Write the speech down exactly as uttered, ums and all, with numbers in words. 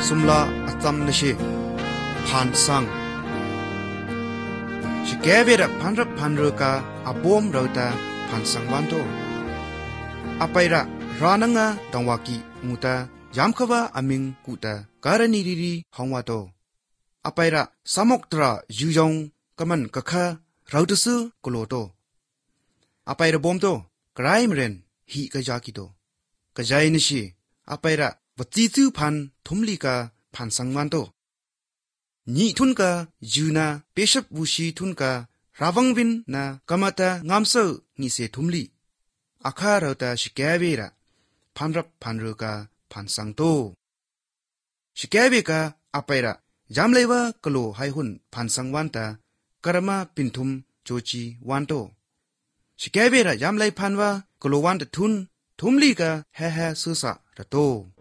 สุมลาอัตมนเชผ่านสังชิแกเวระพันรับพันเรกาอาบอมเราตาผ่านสังวันโตอไประรานังาดังวากิมูตายามขวาอามิงกูตาการณีรีรีฮองวาโตอไประสามกตรายูยองกมันกะคะเราตสือกโลโตอไประบอมโตไกรมเรนฮีกะยากิโตกะจายนิชีอไประวจีจูพันทุมลีกาพันสังวันโตนี่ทุนกายูนาเปชบวูชีทุนการาวังวินนากามาตางามเซอนี่เสทุมลีอาคาเราตาชิแกเวระพันรับพันเรกาพันสังโตชิแกเวกาอไประยามเลวะกโลไฮหุนพันสังวันตากระมาปินทุมโจจีวันโตชิแกเวระยามไลพันวะกโลวันตทุนทุมลีกาแฮแฮสุสะระโต